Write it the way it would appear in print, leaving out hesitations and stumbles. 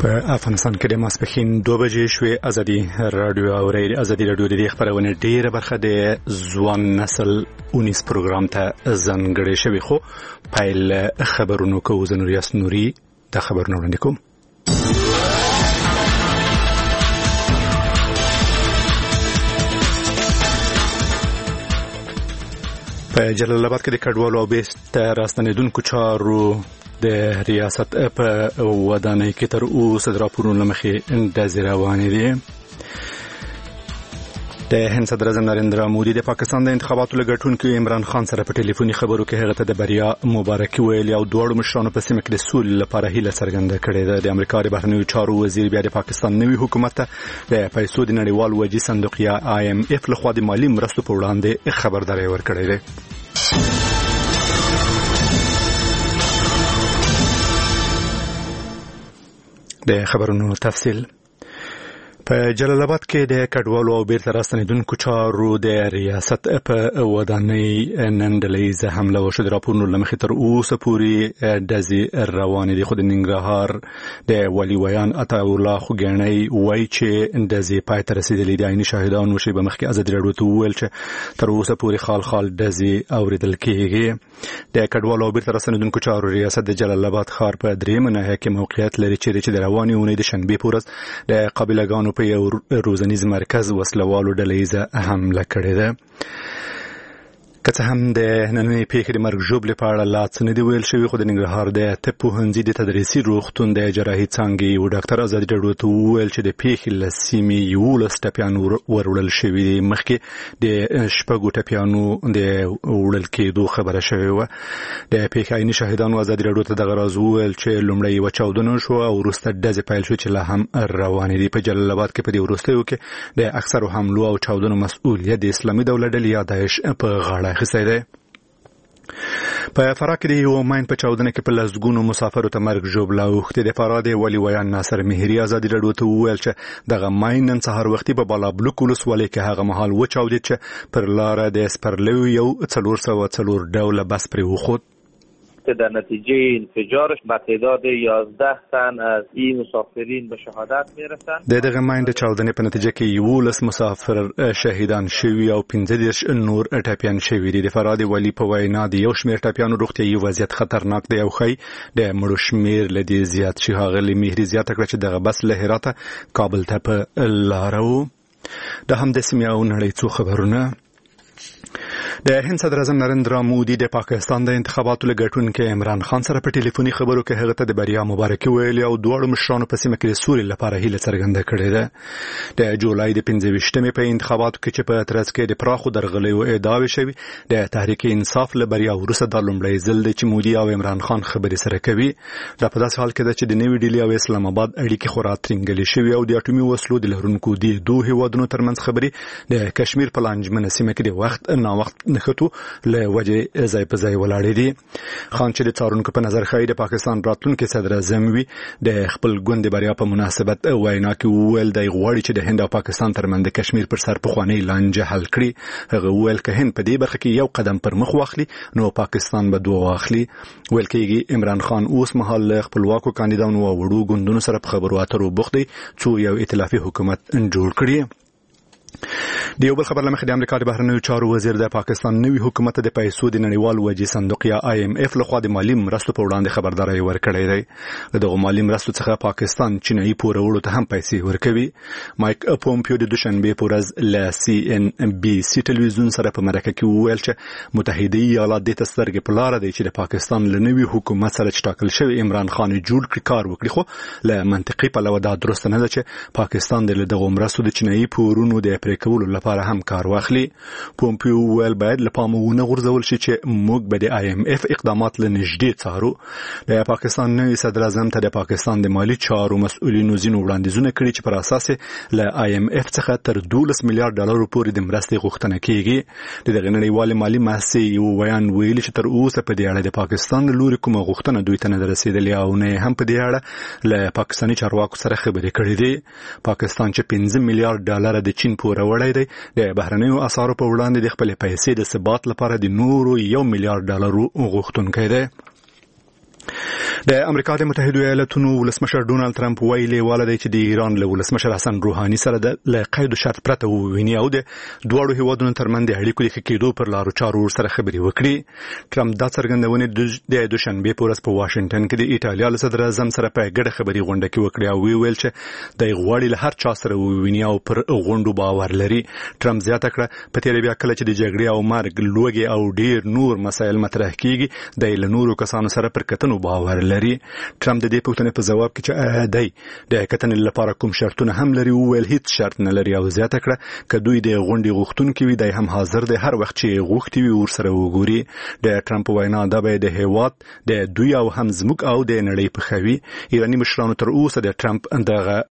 په افغانستان کې د ماسپښین 2 بجې شوې. ازادي رادیو د دې خبرونه ډیره برخه د ځوان نسل 19 پروګرام ته ځانګړې شوی، خو پایل خبرونو کو زنوریاس نوري د خبرونو وړاندې کوم. په جلال آباد کې د کډوالو او بیرته راستنېدونکو چارو د ریاست په ودانۍ کې تر اوسه د راپورونو له مخې ډزې روانې دي. د هند صدر اعظم نریندرا مودي د پاکستان د انتخاباتو له ګټونکي عمران خان سره په ټلیفوني خبرو کې هغه ته د بریا مبارکي ویلي او دواړو مشرانو په سیمه کې د سولې لپاره هیله څرګنده کړې ده. د امریکا د بهرنیو چارو وزیر بیا د پاکستان نوي حکومت ته د پیسو د نړیوال وجې صندوق یا IMF لخوا د مالی مرستو په وړاندې خبرداری ورکړې ده. د خبرونو تفصیل. په جلال آباد کې د کډوالو او بیرته راستنېدونکو چارو د ریاست په ودانۍ نن ډلهیزه حمله وشوه. د راپورونو له مخې تر اوسه پورې ډزې روانې دي، خو د ننګرهار د ولي ویان عطاالله خوګیڼی وایي چې ډزې پای ته رسېدلې دي. عیني شاهدان شیبه مخکې ازادي راډیو ته وویل چې تر اوسه پورې خال ډزې اورېدل کېږي. د کډوالو او بیرته راستنېدونکو چارو ریاست د جلال آباد ښار په درېیمه ناحیه کې موقعیت لري، چې د روانې اونۍ د شنبې په ورځ د قبیلهګانو په یو روزنیز مرکز وسلوالو ډلهیزه حمله کړې ده. که څه هم د نننۍ پیښې د مرګ ژوبلې په اړه لا څه نه دي ویل شوي، خو د ننګرهار د طب پوهنځي د تدریسي روغتون د جراحي څانګې یو ډاکټر ازادي راډیو ته وویل چې د پیښې له سیمې 11 ټپیان وروړل شوي دي. مخکې د 6 ټپیانو د وړل کېدو خبره شوې وه. د پیښې عیني شاهدانو ازادي راډیو ته دغه راز وویل چې لومړی یوه چاودنه شوه او وروسته ډزې پیل شوې چې لا هم روانې دي. په جلال آباد کې په دې وروستیو کې د اکثرو حملو او چاودنو مسؤلیت د اسلامي دولت ډلې یا داعش په غاړه اخیستی دی. په فراه کې د یو ماین په چاودنه کې په لسګونو مسافرو ته مرګ ژوبله اوښتې. د فراه د ولي ویان ناصر مهري ازادي راډیو ته وویل چې دغه ماین نن سهار وختي په بالابلوک ولسوالۍ کې هغه مهال وچاودېد چې پر لاره د سپرلیو یو 404 ډوله بس پرې وخوت. در نتیجه انفجارش به تعداد 11 تن از این مسافرین به شهادت میرسند. دغه ماین د چاودنې په نتیجه کې 11 مسافر شهیدان شوي او 15 نور ټپیان شوي دي. د فراه د ولی په وینا د یو شمېر ټپیانو روغتیايي وضعیت خطرناک دی او ښایي د مړو شمېر له دې زیات شي. ښاغلي مهري زیاته کړه چې دغه بس له هراته کابل ته په لاره و. د همدې سیمې او نړۍ څو خبرونه. د هند صدر اعظم نریندرا مودي د پاکستان د انتخاباتو له ګټونکي عمران خان سره په ټلیفوني خبرو کې هغه ته د بریا مبارکي ویلي او دواړو مشرانو په سیمه کې د سولې لپاره هیله څرګنده کړې ده. د جولای د 25مې په انتخاباتو کې چې په ترڅ کې د پراخو درغلیو ادعاوې شوي، د تحریک انصاف له بریا وروسته د لومړی ځل دی چې مودي او عمران خان خبرې سره کوي. دا په داسې حال کې ده چې د نوې ډیلي او اسلام آباد اړیکې خورا ترنګلې شوي او د اټومي وسلو د لرونکو د دوه هیوادونو ترمنځ خبرې د کشمیر په لانجمنه سیمه کې د وخت نه وخت نښتو له وجې ځای په ځای ولاړې دي. خان چې د څارونکو په نظر ښایي د پاکستان راتلونکي صدر اعظم وي، د خپل ګوند د بریا په مناسبت وینا کې وویل دی غواړي چې د هند او پاکستان ترمنځ د کشمیر پر سر پخوانۍ لانجه حل کړي. هغه وویل که هند په دې برخه کې یو قدم پر مخ واخلي نو پاکستان به دوه واخلي. ویل کېږي عمران خان اوس مهال له خپلواکو کاندیدانو او وړو ګوندونو سره په خبرو اترو بوخت دی څو یو ائتلافي حکومت جوړ کړي. د یو بل خبر له مخې د امریکا د بهرنیو چارو وزیر د پاکستان نوي حکومت د پیسو د نړیوال وجې صندوق یا IMF لخوا د مالی مرستو په وړاندې خبرداری ورکړی دی. دغه مالی مرستو څخه پاکستان چینایي پورولو ته هم پیسې ورکوي. مایک پومپیو د دوشنبې په ورځ له CNBC ټلویزیون سره په مرکه کې وویل چې متحده ایالات دې ته سترګې په لاره دی چې د پاکستان له نوي حکومت سره چې ټاکل شوی عمران خان جوړ کړي کار وکړي، خو له منطقي پلوه دا درسته نه ده چې پاکستان د دغه مرستو د چینایي پورونو د پرې کولو لپاره هم کار واخلي. پومپیو ویل باید له پامه ونه غورځول شي چې موږ به د IMF اقدامات له نږدې څارو. د پاکستان نوي صدر اعظم ته د پاکستان د مالی چارو مسؤلینو ځینو وړاندیزونه کړي چې پر اساس له IMF څخه تر 12 میلیارډ ډالرو پورې د مرستې غوښتنه کیږي. دغه نړیوال مالی مؤسسې یو بیان ویلي چې تر اوسه په دې اړه د پاکستان له لوري کومه غوښتنه دوی ته نه رسیدلې او نه هم په دې اړه له پاکستاني چارواکو سره خبرې کړې دي. پاکستان چې 15 میلیارډ ډالر د چین پور وړی دی، د بهرنیو اسعارو په وړاندې د خپل پیسې د ثبات لپاره د نورو 1 میلیارډ ډالر غوښتونکی دی. د امریکا د متحده ایالاتونو ولسمشر ډونالد ترامپ ویلي والده چې د ایران له ولسمشر حسن روحاني سره د قید شرط پرته وویني او د دوه هیوادونو ترمنځ د اړیکو د ښه کېدو پر لارو چارو سره خبرې وکړي. ترامپ دا څرګندونه د دوشنبه په ورځ په واشنگټن کې د ایټالیا له صدر اعظم سره په ګډه خبري غونډه کې وکړه او ویل چې د غواړي له هر چا سره وویني او پر غونډو باور لري. ترامپ زیاته کړه په تیر بیا کله چې د جګړې او مرګ لوګي او ډیر نور مسایل مطرح کیږي د نورو کسانو سره پر کتنو باور لري. ترامپ د دې پوښتنې په جواب کې چې د کتنې لپاره کوم شرطونه هم لري ویل هیڅ شرط نه لري او زیاته کړه چې دوی د غونډې غوښتونکو وي د هم حاضر د هر وخت چې غوښتي وي ورسره وګوري. د ترامپ وینا دا به د هیواد د دوی او هم زموږ او د نړۍ په خوي. ایرانی مشرانو تر اوسه د ترامپ دغه